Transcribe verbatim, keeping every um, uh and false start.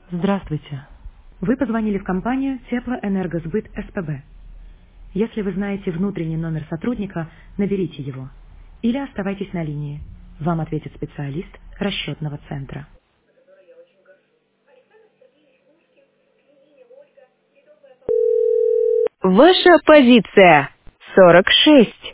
Здравствуйте. Вы позвонили в компанию Теплоэнергосбыт СПБ. Если вы знаете внутренний номер сотрудника, наберите его. Или оставайтесь на линии. Вам ответит специалист расчетного центра. Ваша позиция сорок шесть.